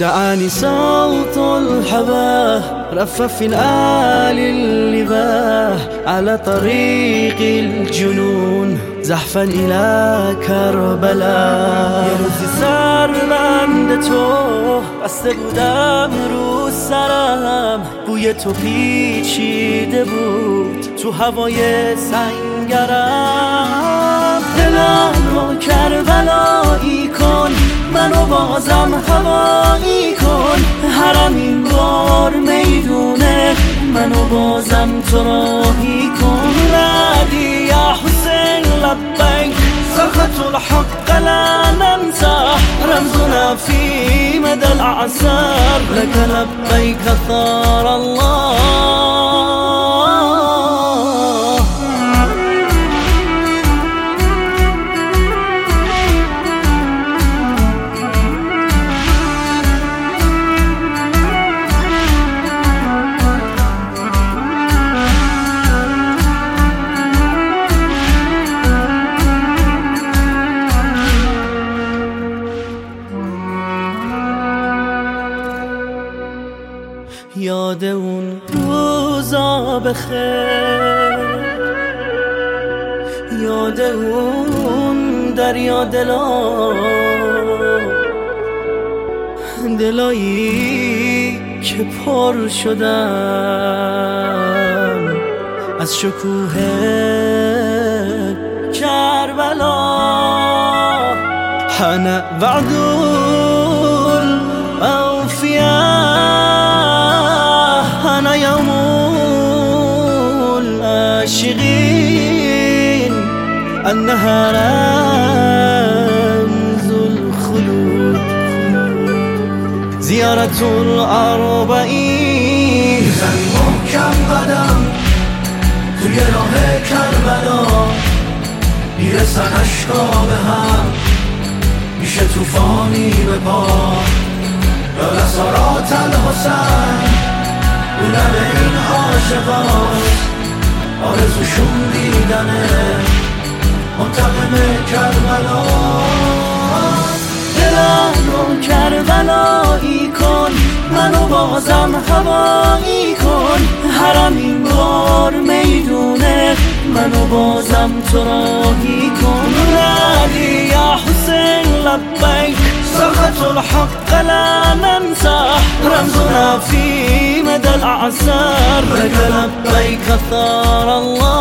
دعاني صوت الهوى رف في الآل اللباه على طريق الجنون زحفا إلى کربلا. یه روزی سربند تو بسته بودم رو سرم، بوی تو پیچیده بود تو هوای سنگرم. دلم رو کربلایی کن، منو بازم هوایی کن، حرم این بار میدونه منو بازم تو راهی کن. نادی یا حسین لبیک صرخة الحق لا ننسى، رمزنا في مدى الأعسار لك لبيك ثار الله. یاد اون روزا بخیر، یاد اون دریا دلایی که پر شدن از شکوه کربلا. حان وعد الأوفياء، أنا يوم العاشقين، أنها رمز الخلود. زيارة الأربعين، میزنی محکم قدم توی راه کربلا، میرسن اشکا به هم، میشه توفانی به پا. یا لسارات الحسین اون لبه این عاشقاست، آرزوشون دیدنه منتقم کربلا. دلم رو کربلایی کن، منو بازم هوایی کن، حرم این بار میدونه منو بازم تو راهی کن. نادی یا حسین لبیک صرخة الحق لا ننسى، رمزنا في مدى الأعسار لك لبيك ثار الله.